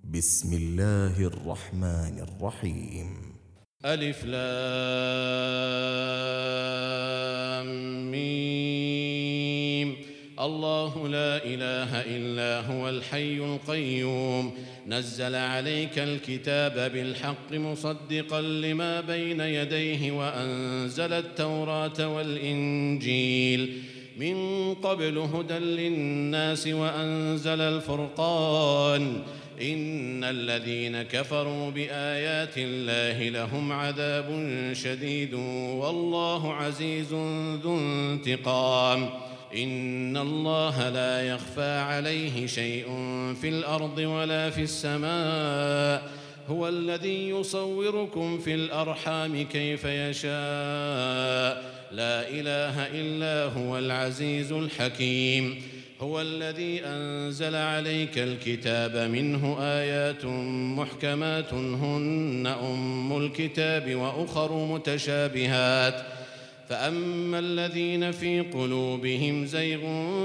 بسم الله الرحمن الرحيم. ألف لام ميم. الله لا إله إلا هو الحي القيوم نزل عليك الكتاب بالحق مصدقا لما بين يديه وأنزل التوراة والإنجيل من قبل هدى للناس وأنزل الفرقان إن الذين كفروا بآيات الله لهم عذاب شديد والله عزيز ذو انتقام. إن الله لا يخفى عليه شيء في الأرض ولا في السماء هو الذي يصوركم في الأرحام كيف يشاء لا إله إلا هو العزيز الحكيم. هو الذي أنزل عليك الكتاب منه آيات محكمات هن أم الكتاب وأخر متشابهات فأما الذين في قلوبهم زيغ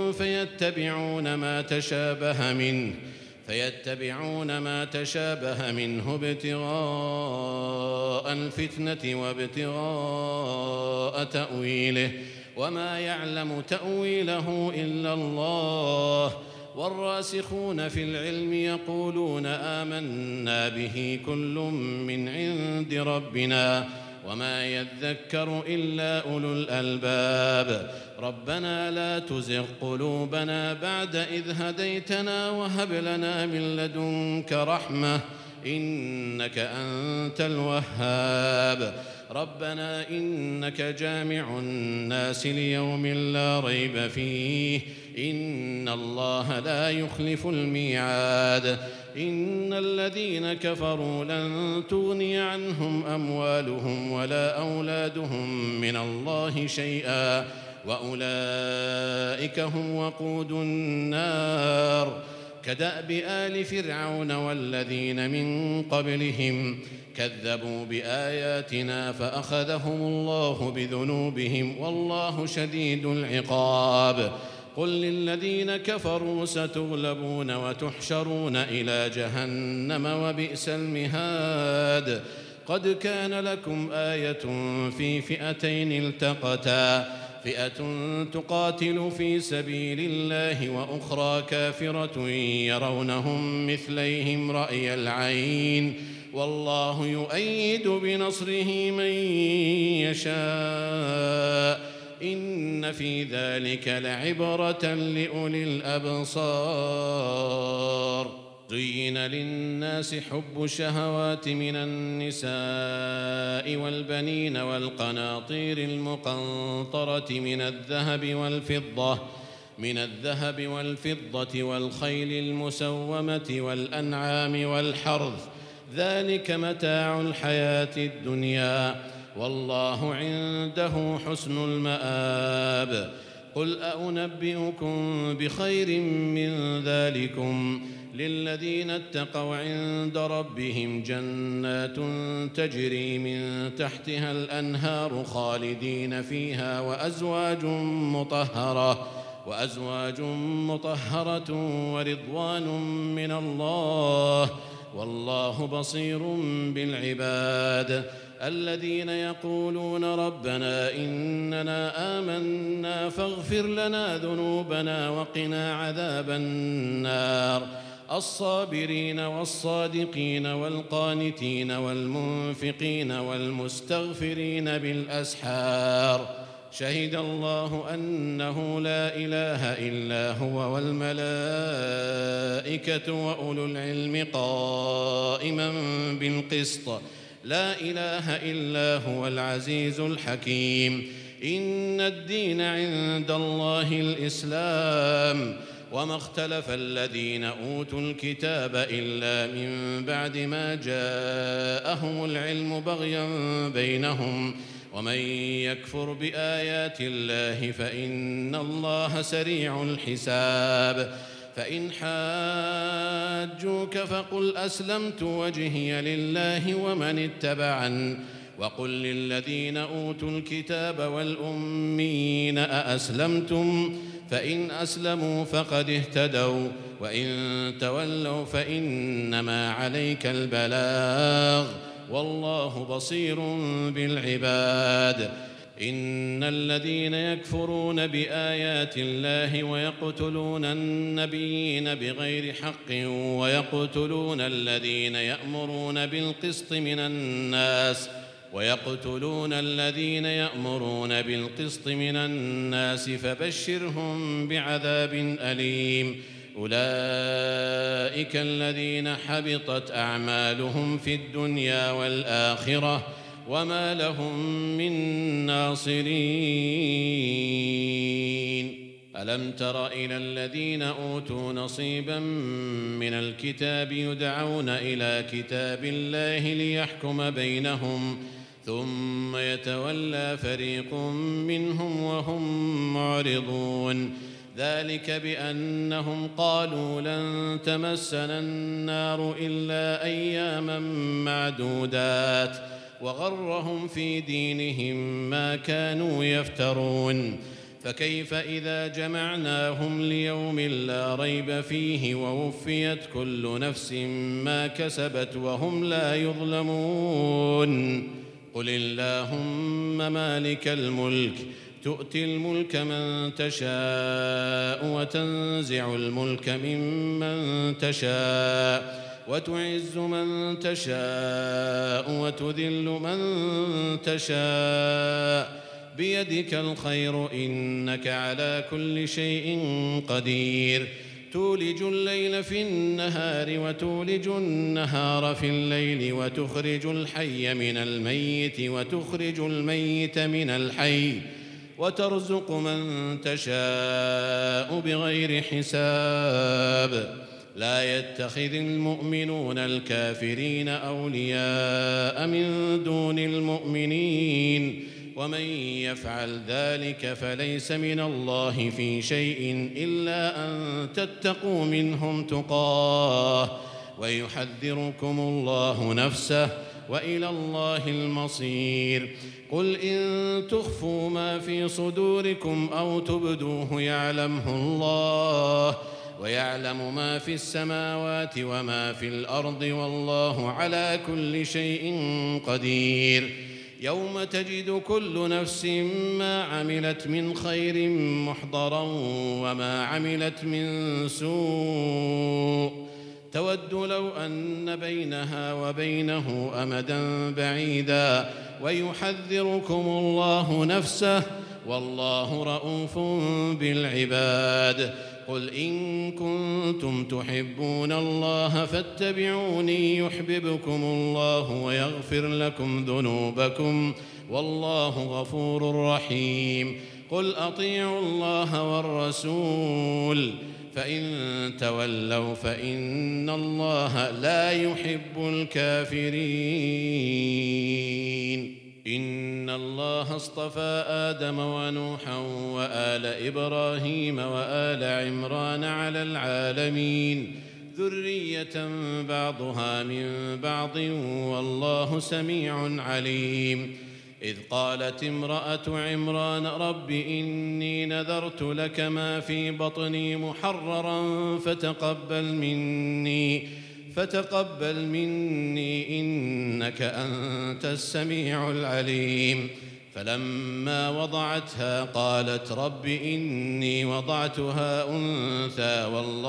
فيتبعون ما تشابه منه ابتغاء الفتنة وابتغاء تأويله وما يعلم تأويله إلا الله والراسخون في العلم يقولون آمنا به كل من عند ربنا وما يذكر إلا أولو الألباب. ربنا لا تزغ قلوبنا بعد إذ هديتنا وهب لنا من لدنك رحمة إنك أنت الوهاب. ربنا إنك جامع الناس ليوم لا ريب فيه إن الله لا يخلف الميعاد. إن الذين كفروا لن تغني عنهم أموالهم ولا أولادهم من الله شيئا وأولئك هم وقود النار كدأب آل فرعون والذين من قبلهم كذبوا بآياتنا فأخذهم الله بذنوبهم والله شديد العقاب. قل للذين كفروا ستغلبون وتحشرون إلى جهنم وبئس المهاد. قد كان لكم آية في فئتين التقتا فئة تقاتل في سبيل الله وأخرى كافرة يرونهم مثليهم رأي العين والله يؤيد بنصره من يشاء إن في ذلك لعبرة لأولي الأبصار. زين للناس حب الشهوات من النساء والبنين والقناطير المقنطرة من الذهب والفضة والخيل المسومة والأنعام والحرث ذلك متاع الحياة الدنيا والله عنده حسن المآب. قل أنبئكم بخير من ذلكم للذين اتقوا عند ربهم جنات تجري من تحتها الأنهار خالدين فيها وأزواج مطهرة ورضوان من الله والله بصير بالعباد. الذين يقولون ربنا إننا آمنا فاغفر لنا ذنوبنا وقنا عذاب النار. الصابرين والصادقين والقانتين والمنفقين والمستغفرين بالأسحار. شهد الله أنه لا إله إلا هو والملائكة وأولو العلم قائما بالقسط لا إله إلا هو العزيز الحكيم. إن الدين عند الله الإسلام وما اختلف الذين أوتوا الكتاب إلا من بعد ما جاءهم العلم بغيا بينهم ومن يكفر بآيات الله فإن الله سريع الحساب. فإن حاجوك فقل أسلمت وجهي لله ومن اتبعن وقل للذين أوتوا الكتاب والأمين أأسلمتم فإن أسلموا فقد اهتدوا وإن تولوا فإنما عليك البلاغ والله بصير بالعباد. إن الذين يكفرون بآيات الله ويقتلون النبيين بغير حق ويقتلون الذين يأمرون بالقسط من الناس فبشرهم بعذاب أليم. أولئك الذين حبطت أعمالهم في الدنيا والآخرة وما لهم من ناصرين. ألم تر إلى الذين أوتوا نصيبا من الكتاب يدعون إلى كتاب الله ليحكم بينهم ثم يتولى فريق منهم وهم معرضون. ذلك بأنهم قالوا لن تمسنا النار إلا أياما معدودات وغرهم في دينهم ما كانوا يفترون. فكيف إذا جمعناهم ليوم لا ريب فيه ووفيت كل نفس ما كسبت وهم لا يظلمون. قل اللهم مالك الملك تؤتي الملك من تشاء وتنزع الملك ممن تشاء وتعز من تشاء وتذل من تشاء بيدك الخير إنك على كل شيء قدير. تولج الليل في النهار وتولج النهار في الليل وتخرج الحي من الميت وتخرج الميت من الحي وترزق من تشاء بغير حساب. لا يتخذ المؤمنون الكافرين أولياء من دون المؤمنين ومن يفعل ذلك فليس من الله في شيء إلا أن تتقوا منهم تقاه ويحذركم الله نفسه وإلى الله المصير. قل إن تخفوا ما في صدوركم أو تبدوه يعلمه الله ويعلم ما في السماوات وما في الأرض والله على كل شيء قدير. يوم تجد كل نفس ما عملت من خير محضرا وما عملت من سوء تود لو أن بينها وبينه أمدا بعيدا ويحذركم الله نفسه والله رءوف بالعباد. قل إن كنتم تحبون الله فاتبعوني يحببكم الله ويغفر لكم ذنوبكم والله غفور رحيم. قل أطيعوا الله والرسول فإن تولوا فإن الله لا يحب الكافرين. إن الله اصطفى آدم ونوحا وآل إبراهيم وآل عمران على العالمين ذرية بعضها من بعض والله سميع عليم. إذ قالت امرأة عمران رب إني نذرت لك ما في بطني محررا فتقبل مني إنك أنت السميع العليم. فلما وضعتها قالت رب إني وضعتها أنثى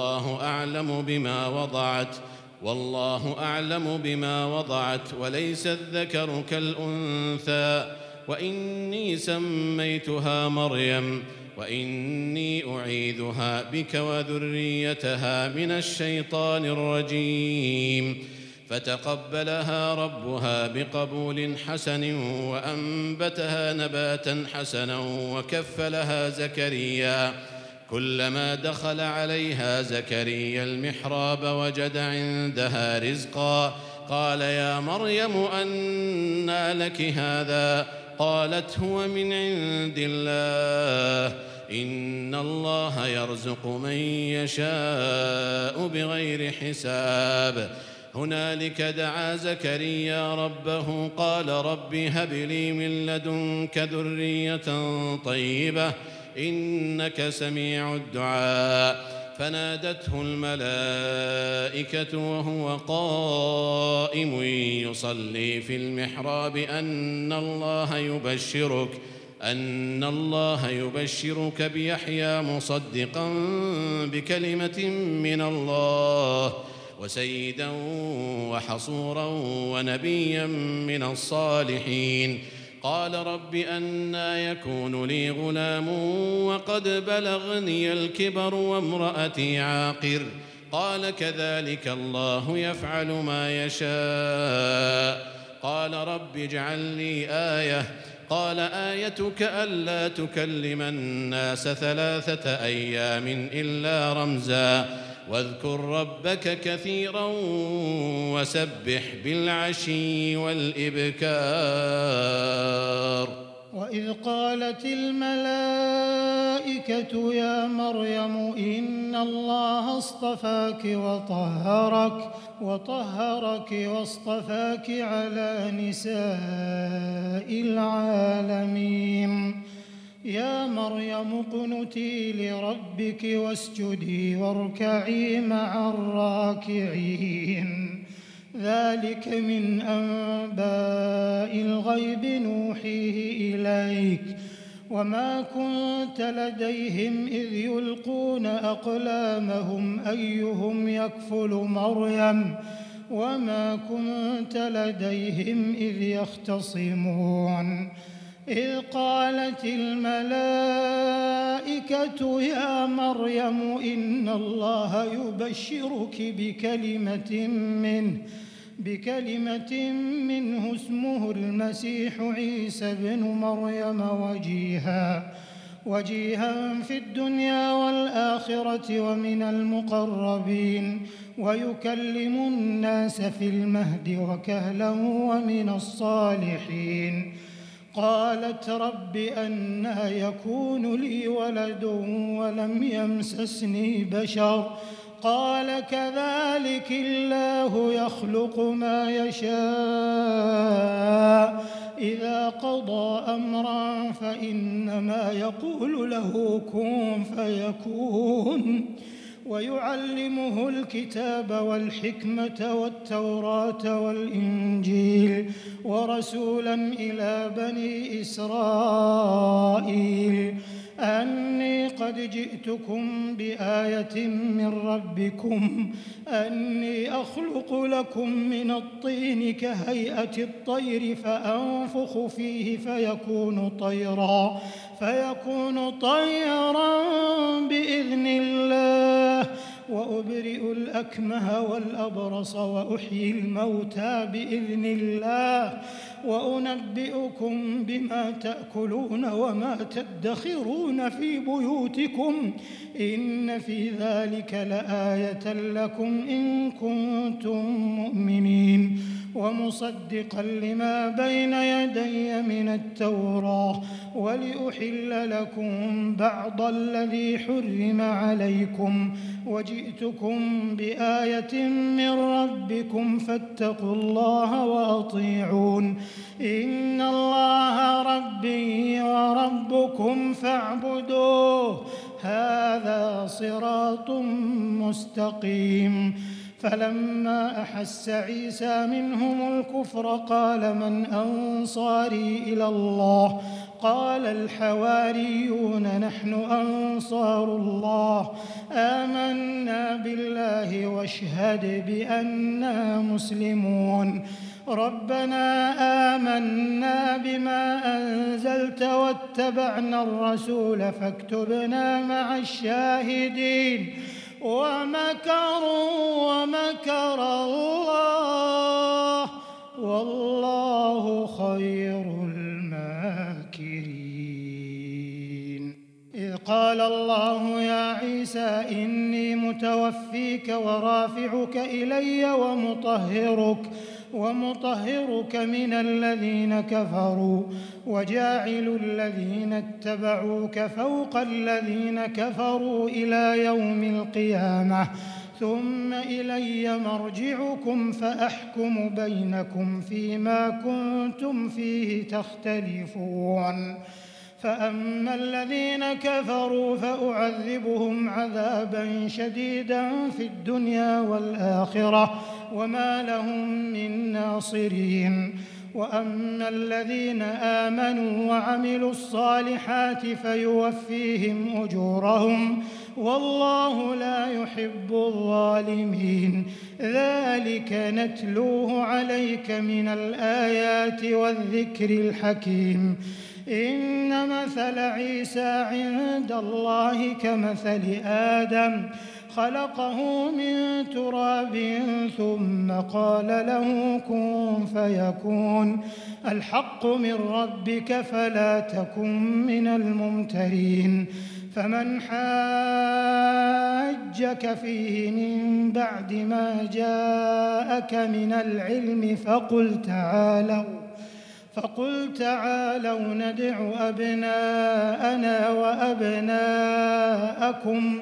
والله أعلم بما وضعت وليس الذكر كالأنثى وإني سميتها مريم وإني أعيذها بك وذريتها من الشيطان الرجيم. فتقبلها ربها بقبول حسن وأنبتها نباتا حسنا وكفلها زكريا. كلما دخل عليها زكريا المحراب وجد عندها رزقا قال يا مريم أنى لك هذا قالت هو من عند الله إن الله يرزق من يشاء بغير حساب. هنالك دعا زكريا ربه قال رب هب لي من لدنك ذرية طيبة إنك سميع الدعاء. فنادته الملائكة وهو قائم يصلي في المحراب أن الله يبشرك بيحيى مصدقا بكلمة من الله وسيدا وحصورا ونبيا من الصالحين. قال رب أنى يكون لي غلام وقد بلغني الكبر وامرأتي عاقر. قال كذلك الله يفعل ما يشاء. قال رب اجعل لي آية. قال آيتك ألا تكلم الناس 3 أيام إلا رمزا واذكر ربك كثيرا وسبح بالعشي والإبكار. وإذ قالت الملائكة يا مريم إن الله اصطفاك وطهرك واصطفاك على نساء العالمين. يا مريم اقنتي لربك واسجدي واركعي مع الراكعين. ذلك من أنباء الغيب نوحيه إليك وما كنت لديهم إذ يلقون أقلامهم أيهم يكفل مريم وما كنت لديهم إذ يختصمون. إذ قالت الملائكة يا مريم إن الله يبشرك بكلمة منه اسمه المسيح عيسى بن مريم وجيها في الدنيا والآخرة ومن المقربين ويكلم الناس في المهد وكهلا ومن الصالحين. قالت رب أنى يكون لي ولد ولم يمسسني بشر قال كذلك الله يخلق ما يشاء إذا قضى أمرا فإنما يقول له كن فيكون. ويعلمه الكتاب والحكمة والتوراة والإنجيل ورسولا إلى بني إسرائيل أني قد جئتكم بآية من ربكم أني أخلق لكم من الطين كهيئة الطير فأنفخ فيه فيكون طيرا بإذن الله وأبرئ الأكمه والأبرص وأحيي الموتى بإذن الله وأنبئكم بما تأكلون وما تدخرون في بيوتكم إن في ذلك لآية لكم إن كنتم مؤمنين. ومصدقا لما بين يدي من التوراة ولأحل لكم بعض الذي حرم عليكم وجئتكم بآية من ربكم فاتقوا الله وأطيعون. إن الله ربي وربكم فاعبدوه هذا صراط مستقيم. فلما أحس عيسى منهم الكفر قال من أنصاري إلى الله قال الحواريون نحن أنصار الله آمنا بالله واشهد بأننا مسلمون. ربنا آمنا بما أنزلت واتبعنا الرسول فاكتبنا مع الشاهدين. ومكر الله والله خير الماكرين. إذ قال الله يا عيسى إني متوفيك ورافعك إلي ومطهرك من الذين كفروا وجاعل الذين اتبعوك فوق الذين كفروا إلى يوم القيامة ثم إلي مرجعكم فأحكم بينكم فيما كنتم فيه تختلفون. فأما الذين كفروا فأعذبهم عذابا شديدا في الدنيا والآخرة وما لهم من ناصرين. وأما الذين آمنوا وعملوا الصالحات فيوفيهم أجورهم والله لا يحب الظالمين. ذلك نتلوه عليك من الآيات والذكر الحكيم. إن مثل عيسى عند الله كمثل آدم خلقه من تراب ثم قال له كن فيكون. الحق من ربك فلا تكن من الممترين. فمن حاجك فيه من بعد ما جاءك من العلم فقل تعالوا ندع أبناءنا وأبناءكم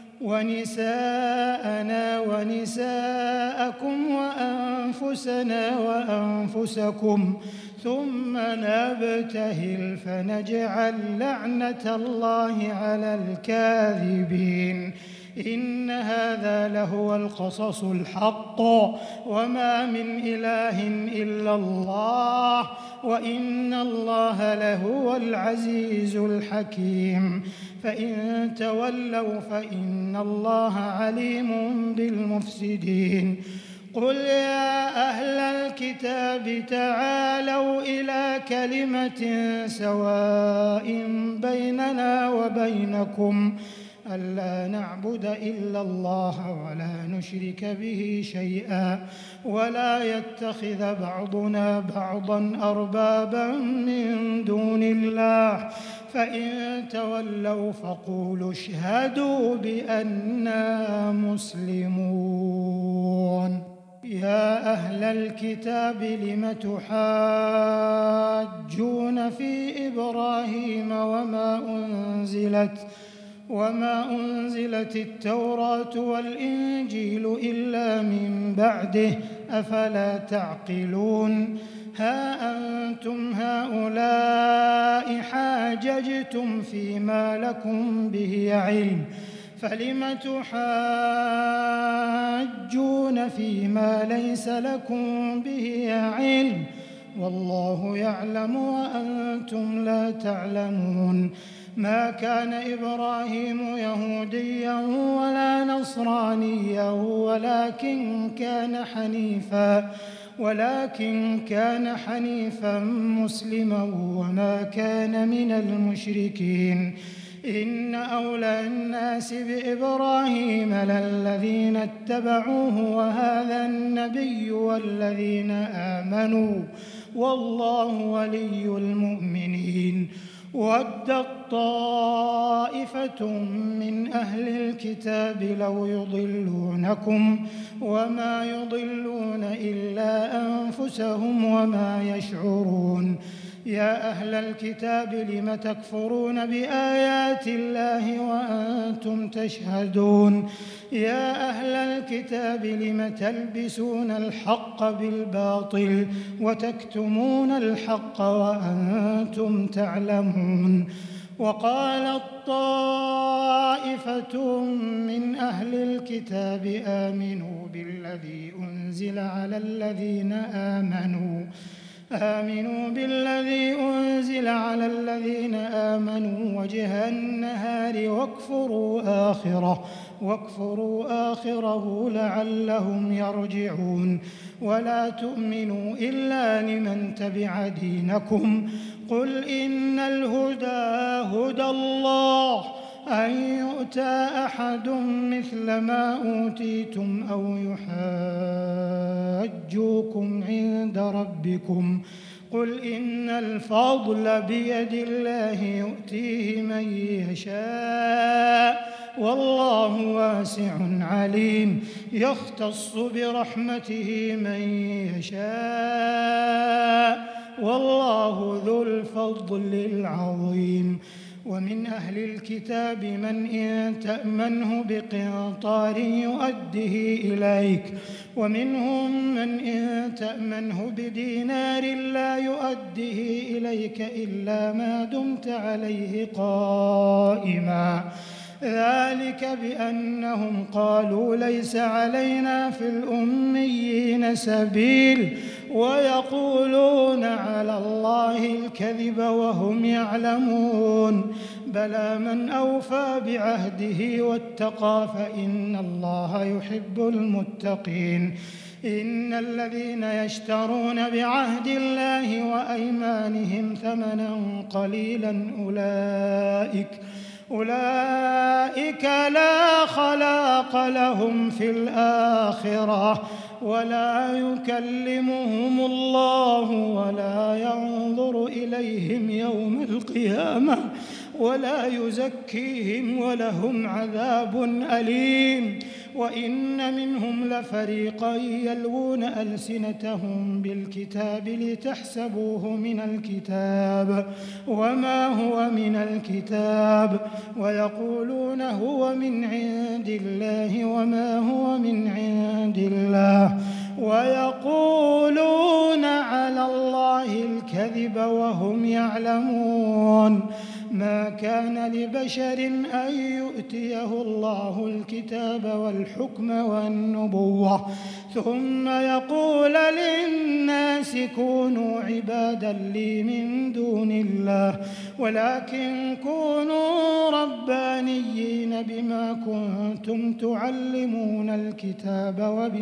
ونساءنا ونساءكم وأنفسنا وأنفسكم ثم نبتهل فنجعل لعنة الله على الكاذبين. إن هذا لهو القصص الحق وما من إله إلا الله وإن الله لهو العزيز الحكيم. فإن تولوا فإن الله عليم بالمفسدين. قل يا أهل الكتاب تعالوا إلى كلمة سواء بيننا وبينكم ألا نعبد إلا الله ولا نشرك به شيئا ولا يتخذ بعضنا بعضا أربابا من دون الله. فإن تولوا فقولوا اشهدوا بأننا مسلمون. يا أهل الكتاب لم تحاجون في إبراهيم وما أنزلت التوراة والإنجيل إلا من بعده أفلا تعقلون. ها أنتم هؤلاء حاججتم فيما لكم به علم فلم تحاجون فيما ليس لكم به علم والله يعلم وأنتم لا تعلمون. ما كان إبراهيم يهوديا ولا نصرانيا ولكن كان حنيفا مسلما وما كان من المشركين. إن أولى الناس بإبراهيم للذين اتبعوه وهذا النبي والذين آمنوا والله ولي المؤمنين. ودت طائفة من أهل الكتاب لو يضلونكم وما يضلون إلا أنفسهم وما يشعرون. يا أهل الكتاب لم تكفرون بآيات الله وأنتم تشهدون. يا أهل الكتاب لم تلبسون الحق بالباطل وتكتمون الحق وأنتم تعلمون. وقالت طائفة من أهل الكتاب آمنوا بالذي أنزل على الذين آمنوا وجه النهار واكفروا آخره لعلهم يرجعون. ولا تؤمنوا إلا لمن تبع دينكم. قل إن الهدى هدى الله أن يؤتى أحد مثل ما أوتيتم أو يحاجوكم عند ربكم. قل إن الفضل بيد الله يؤتيه من يشاء والله واسع عليم. يختص برحمته من يشاء والله ذو الفضل العظيم. ومن أهل الكتاب من إن تأمنه بقنطار يؤده إليك ومنهم من إن تأمنه بدينار لا يؤده إليك إلا ما دمت عليه قائما ذلك بأنهم قالوا ليس علينا في الأميين سبيل ويقولون على الله الكذب وهم يعلمون بلى من أوفى بعهده واتقى فإن الله يحب المتقين إن الذين يشترون بعهد الله وأيمانهم ثمنا قليلا أولئك لا خلاق لهم في الآخرة ولا يكلمهم الله ولا ينظر إليهم يوم القيامة ولا يزكيهم ولهم عذاب أليم وإن منهم لفريقا يلوون ألسنتهم بالكتاب لتحسبوه من الكتاب وما هو من الكتاب ويقولون هو من عند الله وما هو من عند الله ويقولون على الله الكذب وهم يعلمون ما كان لبشر أن يؤتيه الله الكتاب والحكم والنبوة ثم يقول للناس كونوا عبادا لي من دون الله ولكن كونوا ربانيين بما كنتم تعلمون الكتاب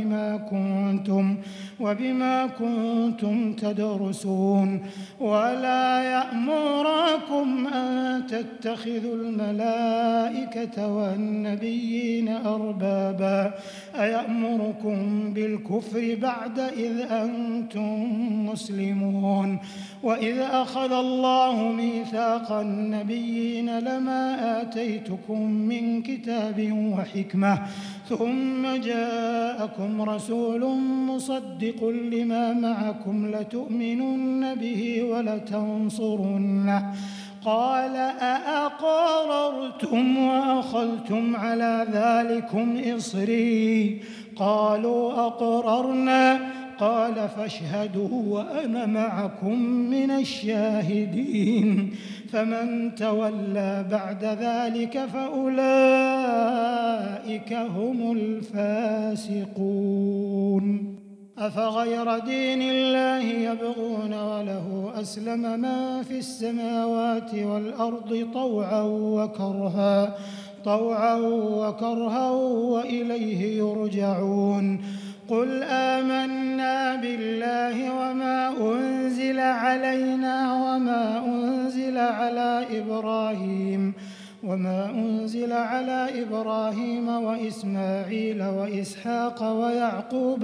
وبما كنتم تدرسون ولا يأمركم أن تتخذوا الملائكة والنبيين أربابا أيأمركم بالكفر بعد إذ أنتم مسلمون وإذ أخذ الله ميثاق النبيين لما آتيتكم من كتاب وحكمة ثم جاءكم رسول مصدق لما معكم لتؤمنن به ولتنصرنه قال أأقررتم وأخذتم على ذلكم إصري قالوا أقررنا قال فاشهدوا وأنا معكم من الشاهدين فمن تولى بعد ذلك فأولئك هم الفاسقون أفغير دين الله يبغون وله أسلم من في السماوات والأرض طوعا وكرها وإليه يرجعون قل آمنا بالله وما أنزل علينا وما أنزل على إبراهيم وإسماعيل وإسحاق ويعقوب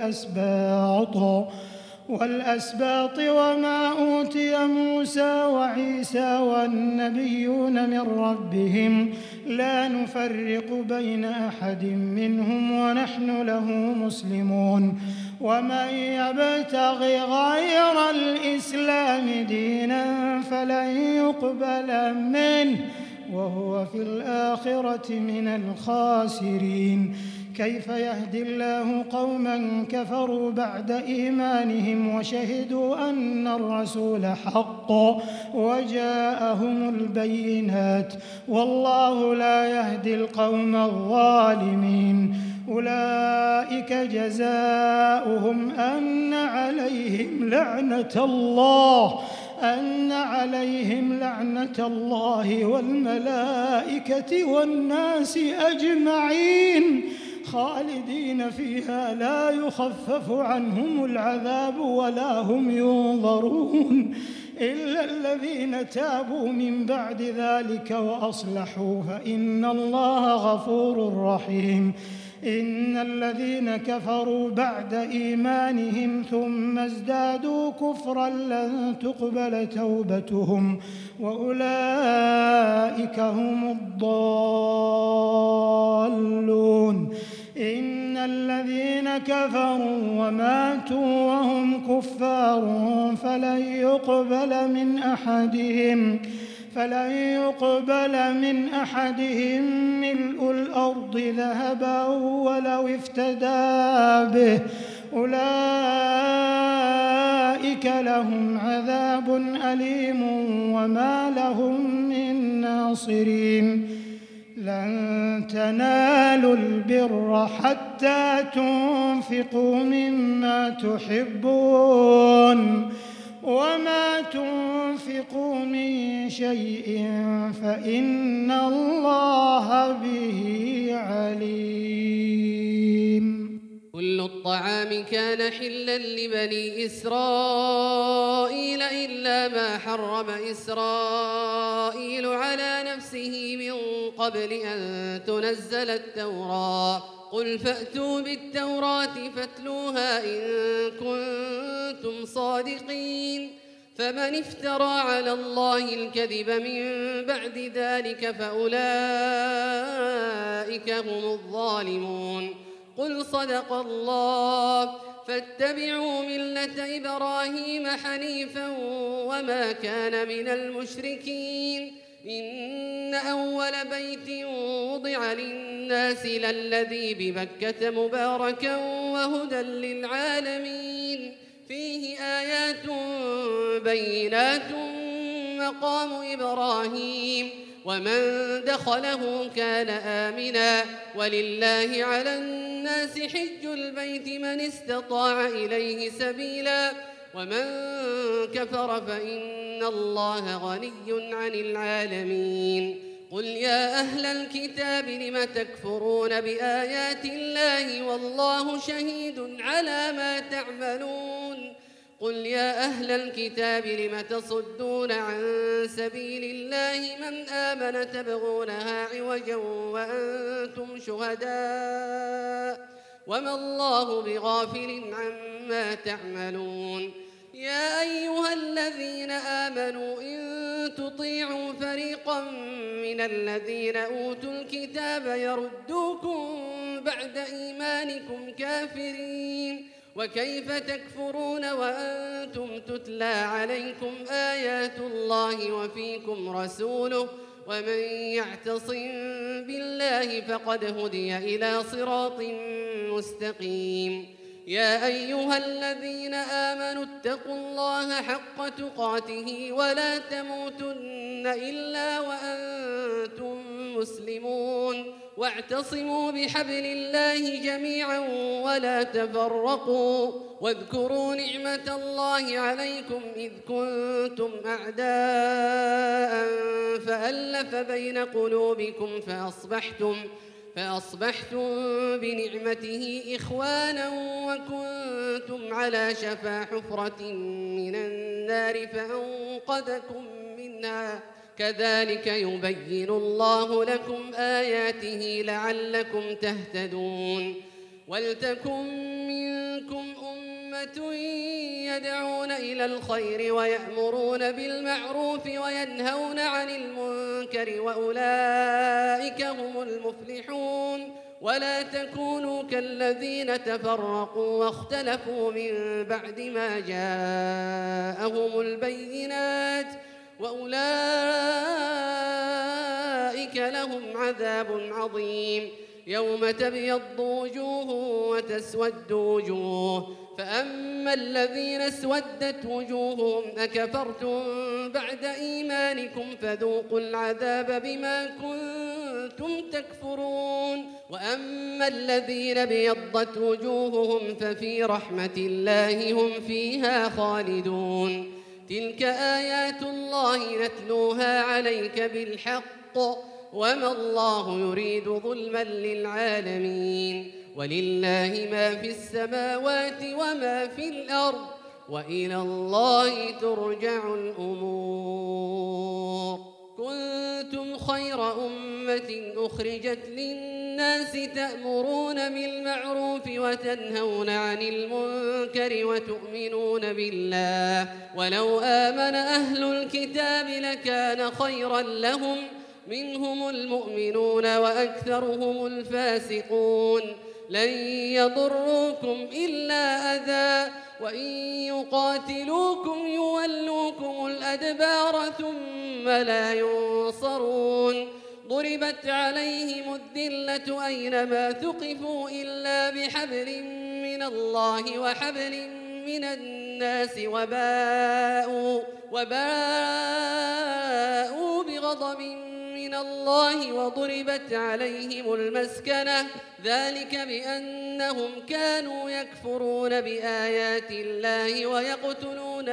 والأسباط وما أوتي موسى وعيسى والنبيون من ربهم لا نفرق بين أحد منهم ونحن له مسلمون ومن يبتغ غير الإسلام دينا فلن يقبل منه وهو في الآخرة من الخاسرين كيف يهدي الله قوما كفروا بعد إيمانهم وشهدوا أن الرسول حق وجاءهم البينات والله لا يهدي القوم الظالمين أولئك جزاؤهم أن عليهم لعنة الله والملائكة والناس أجمعين خالدين فيها لا يخفف عنهم العذاب ولا هم ينظرون إلا الذين تابوا من بعد ذلك وأصلحوا فإن الله غفور رحيم إن الذين كفروا بعد إيمانهم ثم ازدادوا كفرا لن تقبل توبتهم وأولئك هم الضالون إن الذين كفروا وماتوا وهم كفار فلن يقبل من أحدهم ملء الأرض ذهبا ولو افتدى به أولئك أولئك لهم عذاب أليم وما لهم من ناصرين لن تنالوا البر حتى تنفقوا مما تحبون وما تنفقوا من شيء فإن الله به عليم. كل الطعام كان حلا لبني إسرائيل إلا ما حرم إسرائيل على نفسه من قبل أن تنزل التوراة قل فأتوا بالتوراة فاتلوها إن كنتم صادقين فمن افترى على الله الكذب من بعد ذلك فأولئك هم الظالمون. قل صدق الله فاتبعوا ملة إبراهيم حنيفا وما كان من المشركين إن أول بيت وضع للناس للذي ببكة مباركا وهدى للعالمين فيه آيات بينات مقام إبراهيم ومن دخله كان آمنا ولله على الناس حج البيت من استطاع إليه سبيلا ومن كفر فإن الله غني عن العالمين. قل يا أهل الكتاب لم تكفرون بآيات الله والله شهيد على ما تعملون. قل يا أهل الكتاب لم تصدون عن سبيل الله من آمن تبغونها عوجا وأنتم شهداء وما الله بغافل عما تعملون. يا أيها الذين آمنوا إن تطيعوا فريقا من الذين أوتوا الكتاب يردوكم بعد إيمانكم كافرين وكيف تكفرون وأنتم تتلى عليكم آيات الله وفيكم رسوله ومن يعتصم بالله فقد هدي إلى صراط مستقيم. يا أيها الذين آمنوا اتقوا الله حق تقاته ولا تموتن إلا وأنتم مسلمون واعتصموا بحبل الله جميعا ولا تفرقوا واذكروا نعمة الله عليكم إذ كنتم أعداء فألف بين قلوبكم فأصبحتم بنعمته إخوانا وكنتم على شفا حفرة من النار فأنقذكم منها كذلك يبين الله لكم آياته لعلكم تهتدون. ولتكن منكم أمة يدعون إلى الخير ويأمرون بالمعروف وينهون عن المنكر وأولئك هم المفلحون. ولا تكونوا كالذين تفرقوا واختلفوا من بعد ما جاءهم البينات وأولئك لهم عذاب عظيم. يوم تبيض وجوه وتسود وجوه فأما الذين اسودت وجوههم أكفرتم بعد إيمانكم فذوقوا العذاب بما كنتم تكفرون. وأما الذين بيضت وجوههم ففي رحمة الله هم فيها خالدون. تلك آيات الله نتلوها عليك بالحق وما الله يريد ظلما للعالمين. ولله ما في السماوات وما في الأرض وإلى الله ترجع الأمور. كنتم خير أمة أخرجت للناس تأمرون بالمعروف وتنهون عن المنكر وتؤمنون بالله ولو آمن أهل الكتاب لكان خيرا لهم منهم المؤمنون وأكثرهم الفاسقون. لن يضروكم إلا أذى وإن يقاتلوكم يولوكم الأدبار ثم لا ينصرون. ضربت عليهم الذلة أينما ثقفوا إلا بحبل من الله وحبل من الناس وباءوا بغضب من الله وضربت عليهم المسكنة ذلك بأنهم كانوا يكفرون بآيات الله ويقتلون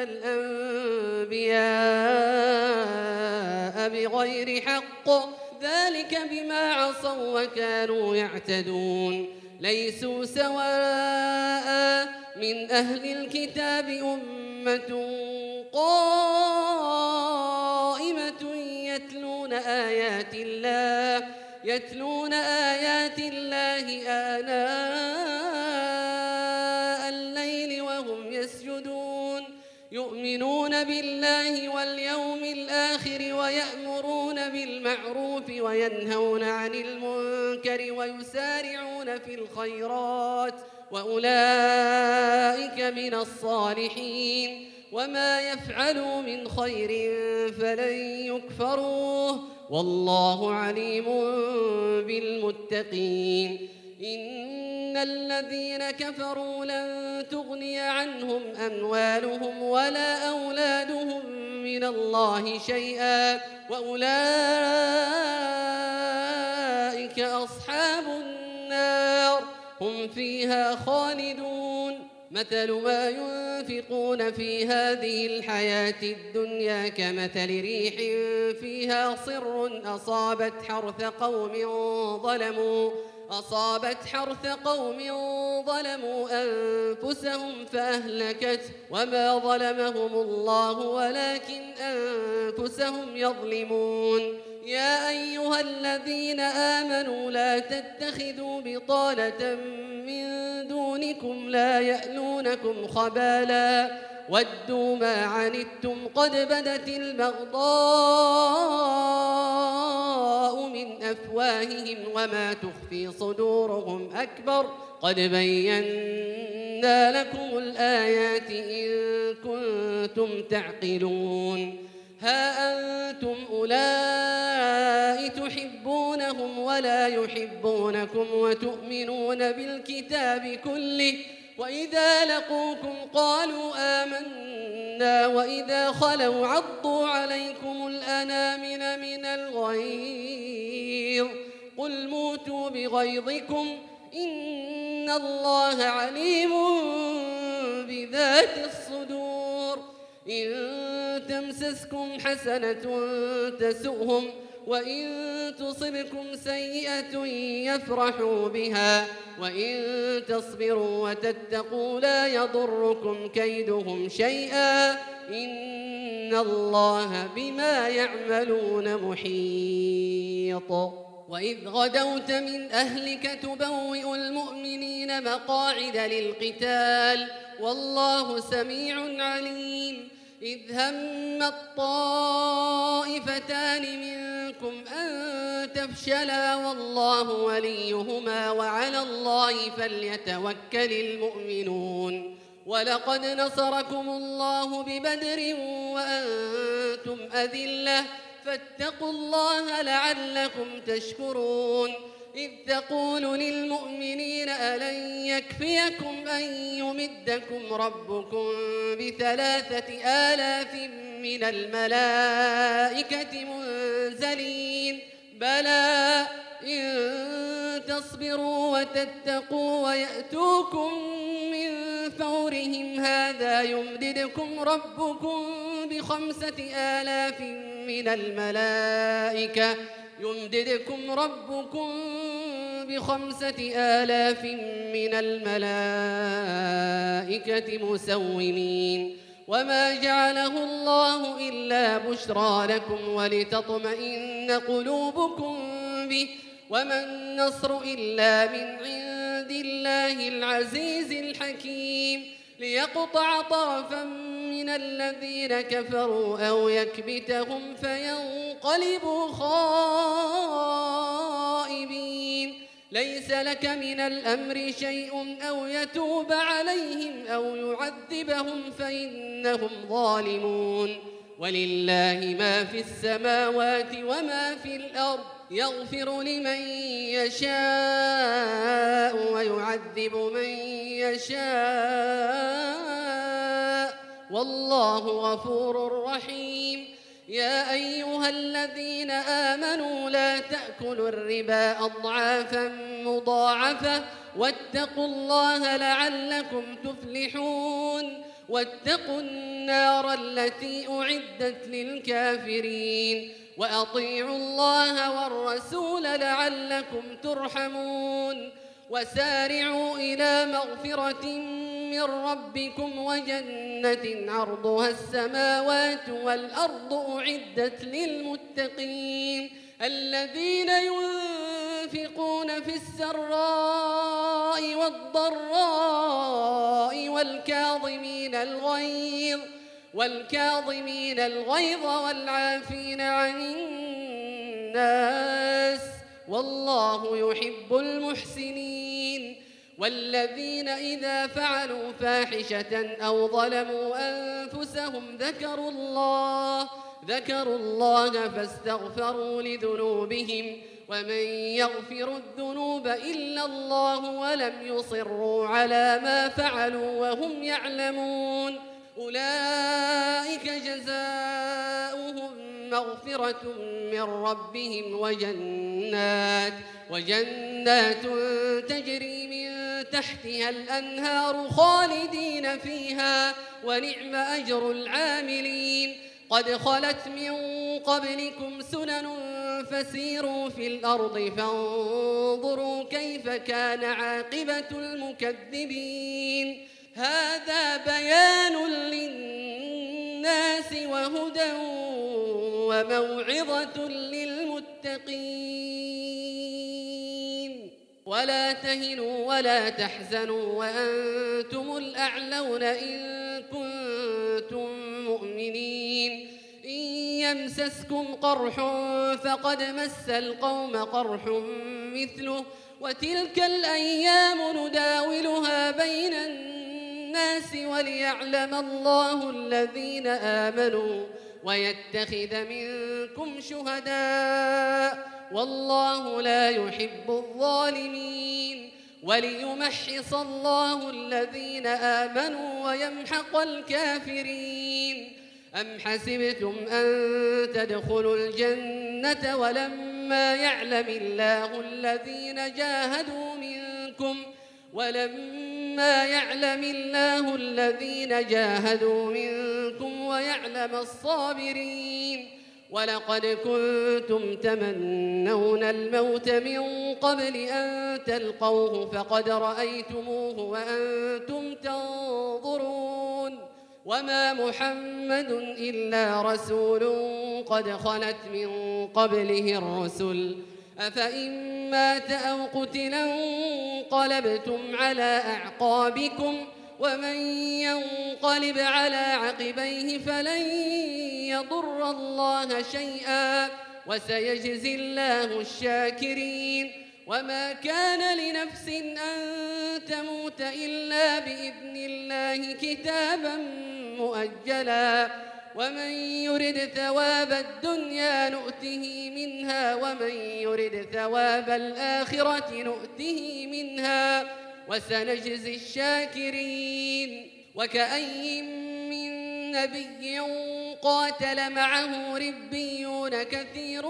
الأنبياء بغير حق ذلك بما عصوا وكانوا يعتدون ليسوا سواء من أهل الكتاب أمة قائمة يتلون آيات الله آناء الليل وهم يسجدون يؤمنون بالله واليوم الآخر ويأمرون بالمعروف وينهون عن المنكر ويسارعون في الخيرات وأولئك من الصالحين وما يفعلوا من خير فلن يكفروه والله عليم بالمتقين إن الذين كفروا لن تغني عنهم أموالهم ولا أولادهم من الله شيئا وأولئك أصحاب النار هم فيها خالدون مثل ما ينفقون في هذه الحياة الدنيا كمثل ريح فيها صر أصابت حرث قوم ظلموا أنفسهم فأهلكت وما ظلمهم الله ولكن أنفسهم يظلمون يا أيها الذين آمنوا لا تتخذوا بطانة من دونكم لا يألونكم خبالا ودوا ما عنتم قد بدت البغضاء من أفواههم وما تخفي صدورهم أكبر قد بينا لكم الآيات إن كنتم تعقلون ها أنتم أولئك تحبونهم ولا يحبونكم وتؤمنون بالكتاب كله وإذا لقوكم قالوا آمنا وإذا خلوا عضوا عليكم الأنامل من الغيظ قل موتوا بغيظكم إن الله عليم بذات الصدور إن تمسسكم حسنة تسؤهم وإن تصبكم سيئة يفرحوا بها وإن تصبروا وتتقوا لا يضركم كيدهم شيئا إن الله بما يعملون محيط وإذ غدوت من أهلك تبوئ المؤمنين مقاعد للقتال والله سميع عليم إذ هم الطائفتان منكم أن تفشلا والله وليهما وعلى الله فليتوكل المؤمنون ولقد نصركم الله ببدر وأنتم أذلة فاتقوا الله لعلكم تشكرون إذ تقول للمؤمنين ألن يكفيكم أن يمدكم ربكم ب3,000 من الملائكة منزلين بلى إن تصبروا وتتقوا ويأتوكم من فورهم هذا يمددكم ربكم ب5,000 من الملائكة مسومين وما جعله الله إلا بشرى لكم ولتطمئن قلوبكم به وما النصر إلا من عند الله العزيز الحكيم ليقطع طرفا من الذين كفروا أو يكبتهم فينقلبوا خائبين ليس لك من الأمر شيء أو يتوب عليهم أو يعذبهم فإنهم ظالمون ولله ما في السماوات وما في الأرض يغفر لمن يشاء ويعذب من يشاء والله غفور رحيم. يا أيها الذين آمنوا لا تأكلوا الربا أضعافا مضاعفة واتقوا الله لعلكم تفلحون. واتقوا النار التي أعدت للكافرين وأطيعوا الله والرسول لعلكم ترحمون. وسارعوا إلى مغفرة من ربكم وجنة عرضها السماوات والأرض أعدت للمتقين الذين ينفقون في السراء والضراء والكاظمين الغيظ والعافين عن الناس والله يحب المحسنين. والذين إذا فعلوا فاحشة أو ظلموا أنفسهم ذكروا الله فاستغفروا لذنوبهم ومن يغفر الذنوب إلا الله ولم يصروا على ما فعلوا وهم يعلمون أولئك جزاؤهم مغفرة من ربهم وجنات تجري من تحتها الأنهار خالدين فيها ونعم أجر العاملين. قد خلت من قبلكم سنن فسيروا في الأرض فانظروا كيف كان عاقبة المكذبين. هذا بيان للناس وهدى وموعظة للمتقين. ولا تهنوا ولا تحزنوا وأنتم الأعلون إن كنتم مؤمنين. إن يمسسكم قرح فقد مس القوم قرح مثله وتلك الأيام نداولها بين الناس وليعلم الله الذين آمنوا ويتخذ منكم شهداء والله لا يحب الظالمين. وليمحص الله الذين آمنوا ويمحق الكافرين. أم حسبتم أن تدخلوا الجنة ولما يعلم الله الذين جاهدوا منكم ويعلم الصابرين. ولقد كنتم تمنون الموت من قبل أن تلقوه فقد رأيتموه وأنتم تنظرون. وما محمد إلا رسول قد خلت من قبله الرسل أفإن مات أو قتلا انقلبتم على أعقابكم ومن ينقلب على عقبيه فلن يضر الله شيئا وسيجزي الله الشاكرين. وما كان لنفس أن تموت إلا بإذن الله كتابا مؤجلا ومن يرد ثواب الدنيا نؤته منها ومن يرد ثواب الآخرة نؤته منها وسنجزي الشاكرين. وكأي من نبي قاتل معه ربيون كثير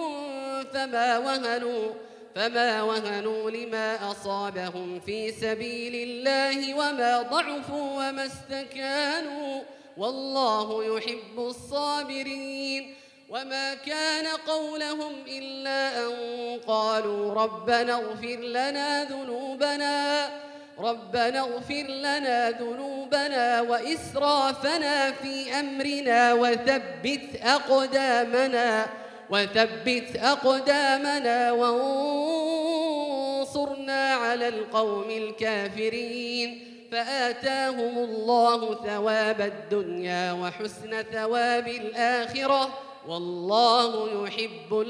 فما وهنوا لما أصابهم في سبيل الله وما ضعفوا وما استكانوا والله يحب الصابرين. وما كان قولهم إلا أن قالوا ربنا اغفر لنا ذنوبنا وإسرافنا في أمرنا وثبت أقدامنا وانصرنا على القوم الكافرين. فآتاهم الله ثواب الدنيا وحسن ثواب الآخرة والله يحب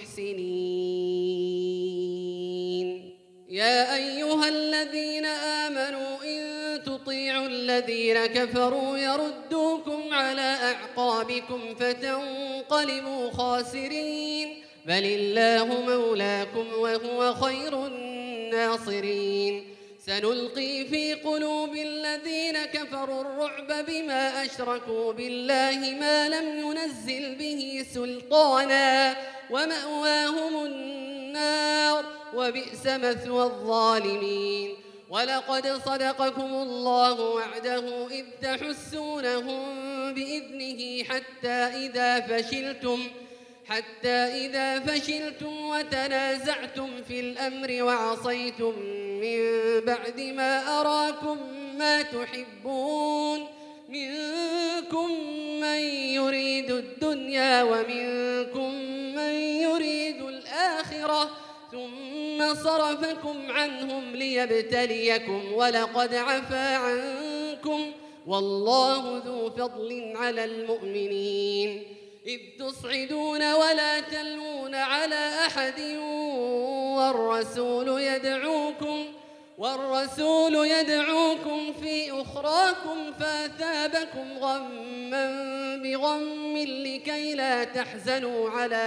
المحسنين. يا أيها الذين آمنوا إن تطيعوا الذين كفروا يردوكم على أعقابكم فتنقلبوا خاسرين بل الله مولاكم وهو خير الناصرين. سنلقي في قلوب الذين كفروا الرعب بما أشركوا بالله ما لم ينزل به سلطانا ومأواهم النار وبئس مثوى الظالمين. ولقد صدقكم الله وعده إذ تحسونهم بإذنه حتى إذا فشلتم وتنازعتم في الأمر وعصيتم من بعد ما أراكم ما تحبون منكم من يريد الدنيا ومنكم من يريد الآخرة ثم صرفكم عنهم ليبتليكم ولقد عفا عنكم والله ذو فضل على المؤمنين. إذ تصعدون ولا تلوون على أحد والرسول يدعوكم في أخراكم فأثابكم غما بغم لكي لا تحزنوا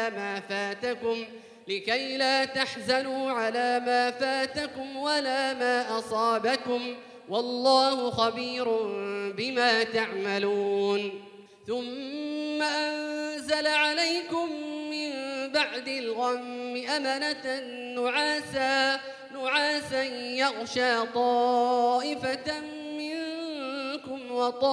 على ما فاتكم ولا ما أصابكم والله خبير بما تعملون. ثم أنزل عليكم من بعد الغم أمنة نعاسا يغشى طائفة منكم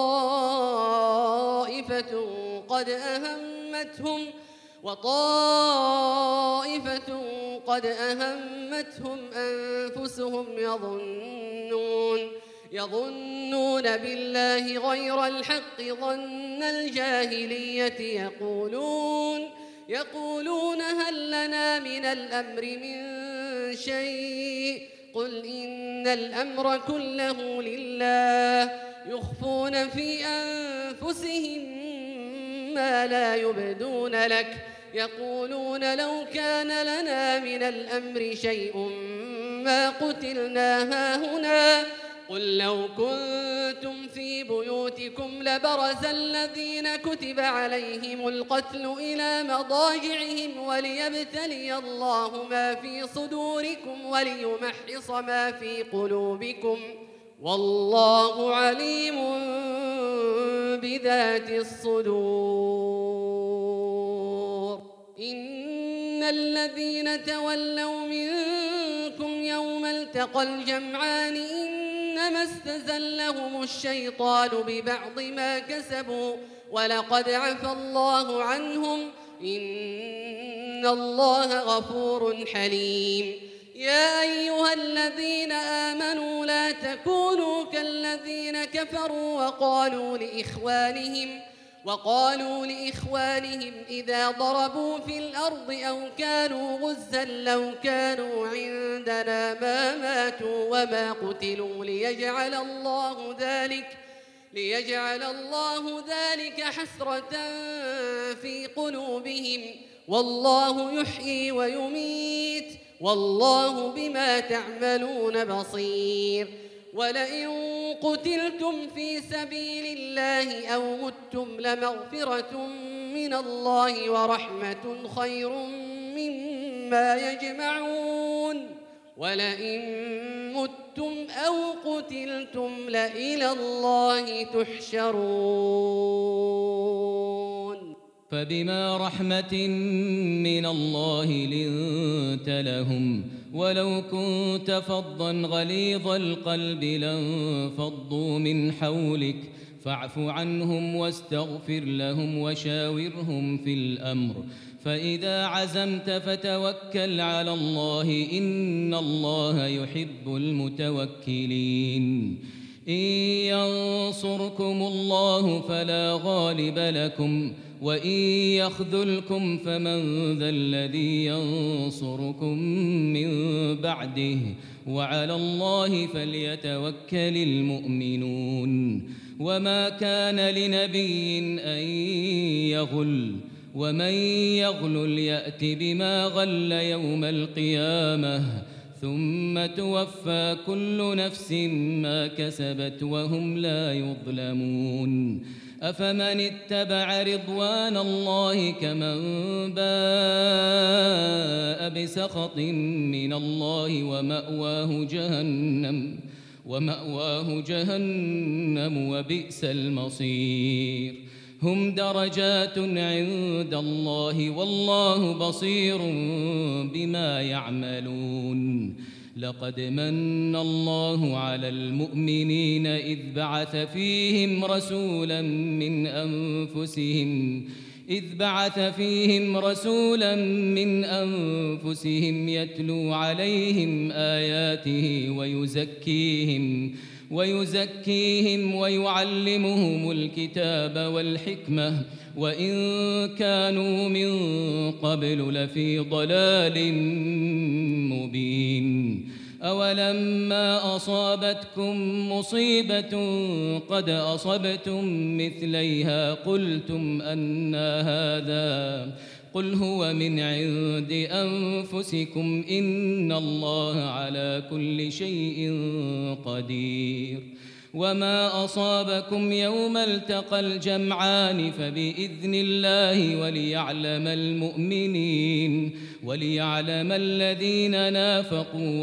وطائفة قد أهمتهم أنفسهم يظنون بالله غير الحق ظن الجاهلية يقولون هل لنا من الأمر من شيء قل إن الأمر كله لله يخفون في أنفسهم ما لا يبدون لك يقولون لو كان لنا من الأمر شيء ما قتلنا هاهنا قل لو كنتم في بيوتكم لبرز الذين كتب عليهم القتل إلى مضاجعهم وليبتلي الله ما في صدوركم وليمحص ما في قلوبكم والله عليم بذات الصدور. إن الذين تولوا منكم يوم التقى الجمعان إنما استزلهم الشيطان ببعض ما كسبوا ولقد عفى الله عنهم إن الله غفور حليم. يا أيها الذين آمنوا لا تكونوا كالذين كفروا وقالوا لإخوانهم إذا ضربوا في الأرض أو كانوا غزا لو كانوا عندنا ما ماتوا وما قتلوا ليجعل الله ذلك حسرة في قلوبهم والله يحيي ويميت والله بما تعملون بصير. ولئن قتلتم في سبيل الله أو متم لمغفرة من الله ورحمة خير مما يجمعون. ولئن متم أو قتلتم لإلى الله تحشرون. فبما رحمة من الله لنت لهم ولو كنت فظا غليظ القلب لانفضوا من حولك فاعف عنهم واستغفر لهم وشاورهم في الأمر فإذا عزمت فتوكل على الله إن الله يحب المتوكلين. إن ينصركم الله فلا غالب لكم وإن يخذلكم فمن ذا الذي ينصركم من بعده وعلى الله فليتوكل المؤمنون. وما كان لنبي أن يغل ومن يغل يأت بما غل يوم القيامة ثم توفى كل نفس ما كسبت وهم لا يظلمون. أفمن اتبع رضوان الله كمن باء بسخط من الله ومأواه جهنم ومأواه جهنم وبئس المصير هم درجات عند الله والله بصير بما يعملون لقد من الله على المؤمنين إذ بعث فيهم رسولا من أنفسهم يتلو عليهم آياته ويزكيهم ويعلمهم الكتاب والحكمة وإن كانوا من قبل لفي ضلال مبين أولما أصابتكم مصيبة قد أصبتم مثليها قلتم أنى هذا قل هو من عند أنفسكم إن الله على كل شيء قدير وما أصابكم يوم التقى الجمعان فبإذن الله وليعلم الذين نافقوا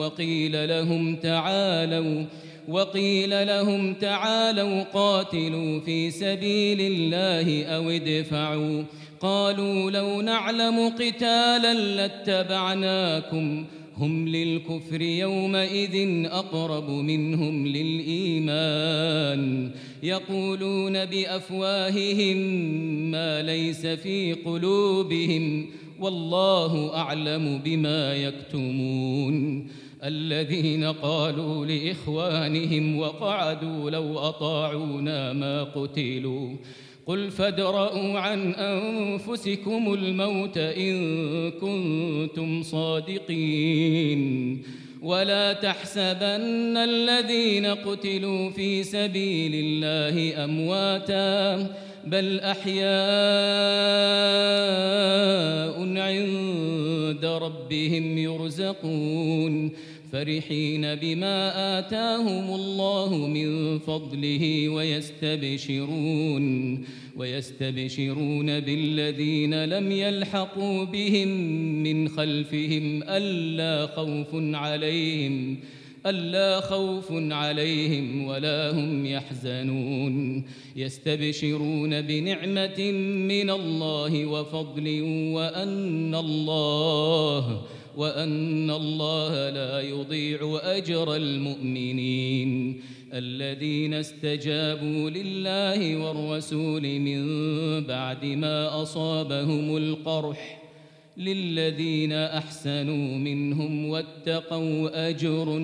وقيل لهم تعالوا قاتلوا في سبيل الله أو ادفعوا قالوا لو نعلم قتالا لاتبعناكم هم للكفر يومئذ أقرب منهم للإيمان يقولون بأفواههم ما ليس في قلوبهم والله أعلم بما يكتمون الذين قالوا لإخوانهم وقعدوا لو أطاعونا ما قتلوا قل فادرءوا عن أنفسكم الموت إن كنتم صادقين ولا تحسبن الذين قتلوا في سبيل الله أمواتا بل أحياء عند ربهم يرزقون فرحين بما آتاهم الله من فضله ويستبشرون بالذين لم يلحقوا بهم من خلفهم ألا خوف عليهم ولا هم يحزنون يستبشرون بنعمة من الله وفضل وأن الله لا يضيع أجر المؤمنين الذين استجابوا لله والرسول من بعد ما أصابهم القرح للذين أحسنوا منهم واتقوا أجر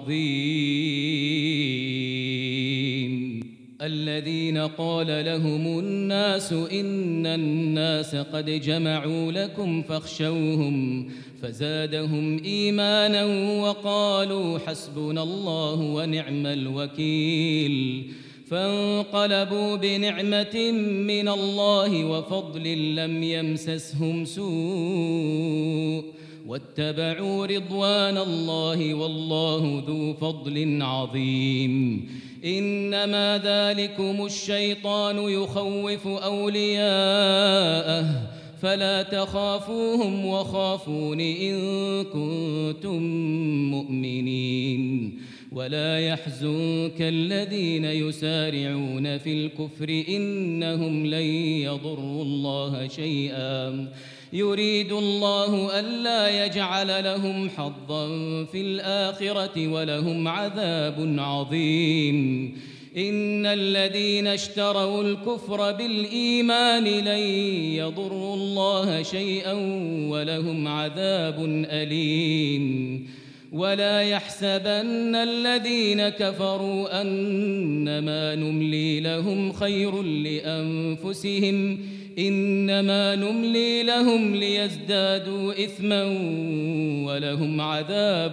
عظيم الذين قال لهم الناس إن الناس قد جمعوا لكم فاخشوهم فزادهم إيمانا وقالوا حسبنا الله ونعم الوكيل فانقلبوا بنعمة من الله وفضل لم يمسسهم سوء واتبعوا رضوان الله والله ذو فضل عظيم إنما ذلكم الشيطان يخوف أولياءه فلا تخافوهم وخافون إن كنتم مؤمنين ولا يحزنك الذين يسارعون في الكفر إنهم لن يضروا الله شيئا يريد الله ألا يجعل لهم حظا في الآخرة ولهم عذاب عظيم إن الذين اشتروا الكفر بالإيمان لن يضروا الله شيئا ولهم عذاب أليم ولا يحسبن الذين كفروا أنما نملي لهم خير لأنفسهم إنما نملي لهم ليزدادوا إثما ولهم عذاب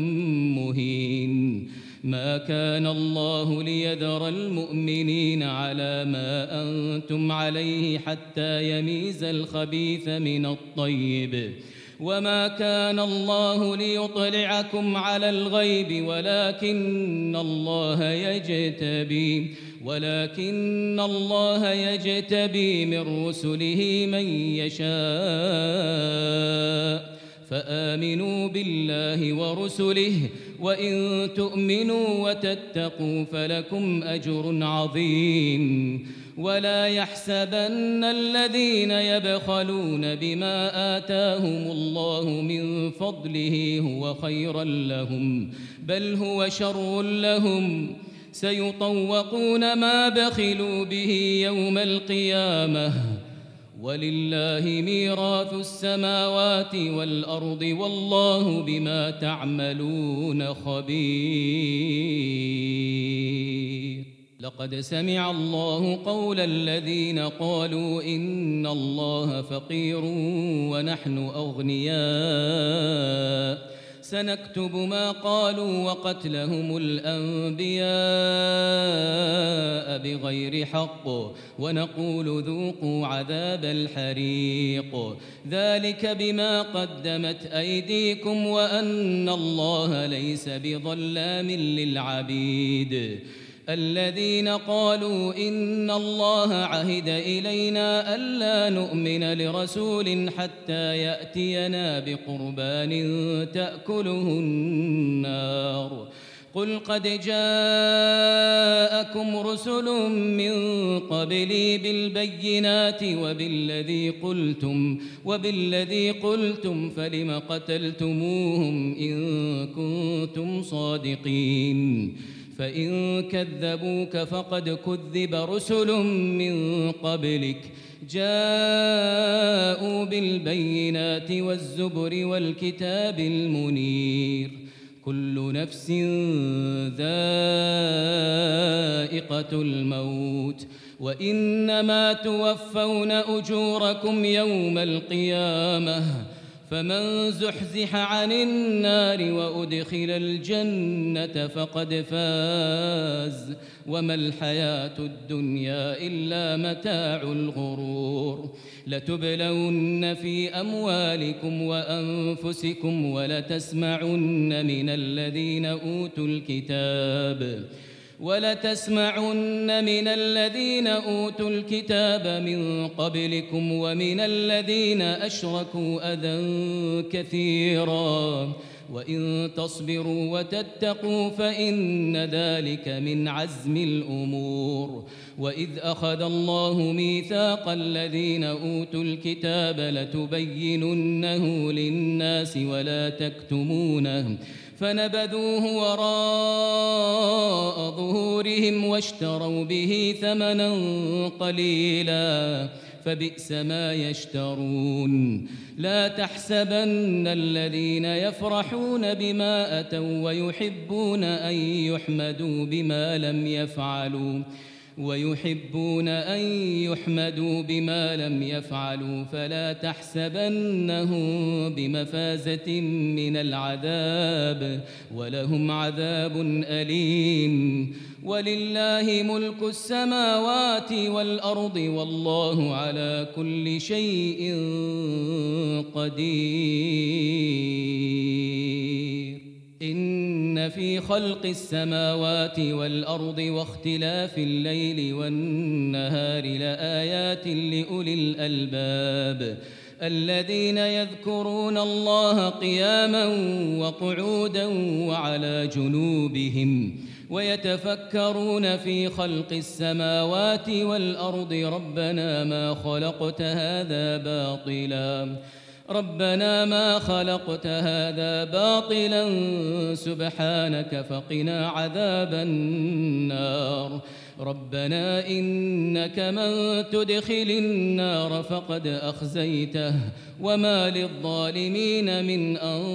مهين ما كان الله ليذر المؤمنين على ما أنتم عليه حتى يميز الخبيث من الطيب وما كان الله ليطلعكم على الغيب ولكن الله يجتبي من رسله من يشاء فآمنوا بالله ورسله وإن تؤمنوا وتتقوا فلكم أجر عظيم ولا يحسبن الذين يبخلون بما آتاهم الله من فضله هو خيرا لهم بل هو شر لهم سيطوقون ما بخلوا به يوم القيامة ولله ميراث السماوات والأرض والله بما تعملون خبير. لقد سمع الله قول الذين قالوا إن الله فقير ونحن أغنياء سنكتب ما قالوا وقتلهم الأنبياء بغير حق ونقول ذوقوا عذاب الحريق ذلك بما قدمت أيديكم وأن الله ليس بظلام للعبيد. الذين قالوا إن الله عهد إلينا ألا نؤمن لرسول حتى يأتينا بقربان تأكله النار قل قد جاءكم رسل من قبلي بالبينات وبالذي قلتم فلم قتلتموهم إن كنتم صادقين فإن كذبوك فقد كذب رسل من قبلك جاءوا بالبينات والزبر والكتاب المنير كل نفس ذائقة الموت وإنما توفون أجوركم يوم القيامة فمن زحزح عن النار وأدخل الجنة فقد فاز وما الحياة الدنيا إلا متاع الغرور. لتبلون في أموالكم وأنفسكم ولتسمعن من الذين أوتوا الكتاب من قبلكم ومن الذين أشركوا أذى كثيرا وإن تصبروا وتتقوا فإن ذلك من عزم الأمور. وإذ أخذ الله ميثاق الذين أوتوا الكتاب لتبيننه للناس ولا تكتمونه فنبذوه وراء ظهورهم واشتروا به ثمنا قليلا فبئس ما يشترون. لا تحسبن الذين يفرحون بما أتوا ويحبون أن يحمدوا بما لم يفعلوا فلا تحسبنهم بمفازة من العذاب ولهم عذاب أليم. ولله ملك السماوات والأرض والله على كل شيء قدير. إن في خلق السماوات والأرض واختلاف الليل والنهار لآيات لأولي الألباب الذين يذكرون الله قياما وقعودا وعلى جنوبهم ويتفكرون في خلق السماوات والأرض ربنا ما خلقت هذا باطلا سبحانك فقنا عذاب النار. ربنا إنك من تدخل النار فقد أخزيته وما للظالمين من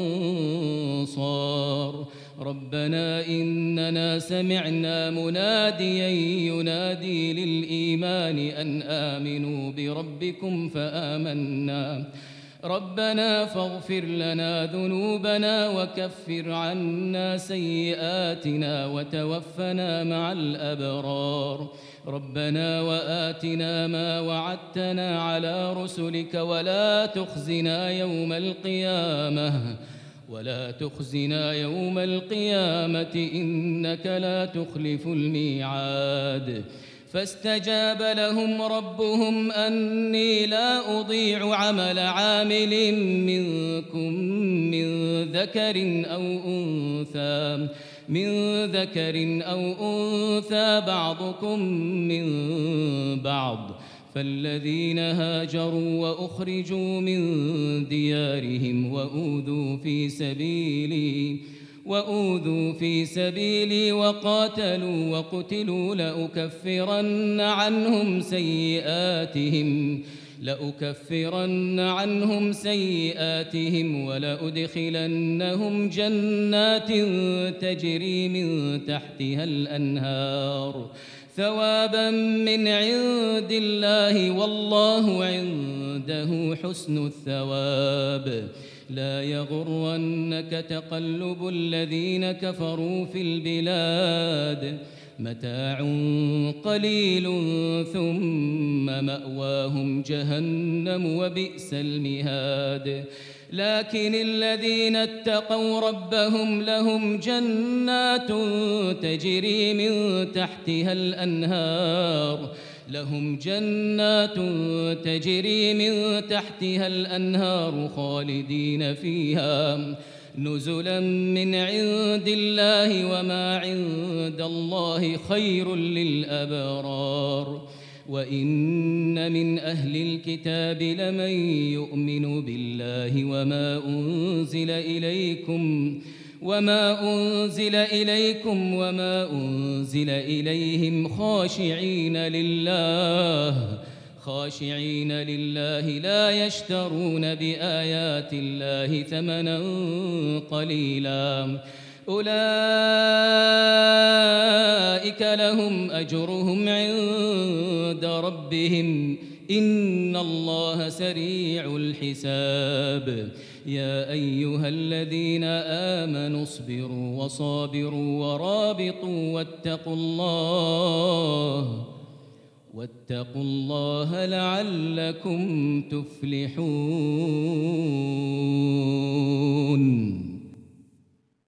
أنصار. ربنا إننا سمعنا مناديا ينادي للإيمان أن آمنوا بربكم فآمنا. ربنا فاغفر لنا ذنوبنا وكفر عنا سيئاتنا وتوفنا مع الأبرار. ربنا وآتنا ما وعدتنا على رسلك ولا تخزنا يوم القيامة إنك لا تخلف الميعاد. فاستجاب لهم ربهم أني لا أضيع عمل عامل منكم من ذكر أو أنثى بعضكم من بعض، فالذين هاجروا وأخرجوا من ديارهم وأوذوا في سبيلي وقاتلوا وقتلوا لأكفرن عنهم سيئاتهم ولأدخلنهم جنات تجري من تحتها الأنهار ثوابا من عند الله والله عنده حسن الثواب. لا يغرنك تقلب الذين كفروا في البلاد، متاع قليل ثم مأواهم جهنم وبئس المهاد. لكن الذين اتقوا ربهم لهم جنات تجري من تحتها الأنهار خالدين فيها نزلا من عند الله وما عند الله خير للأبرار. وإن من أهل الكتاب لمن يؤمن بالله وما أنزل إليكم إليهم خاشعين لله لا يشترون بآيات الله ثمنا قليلا، أولئك لهم أجرهم عند ربهم إن الله سريع الحساب. يا أيها الذين آمنوا اصبروا وصابروا ورابطوا واتقوا الله لعلكم تفلحون.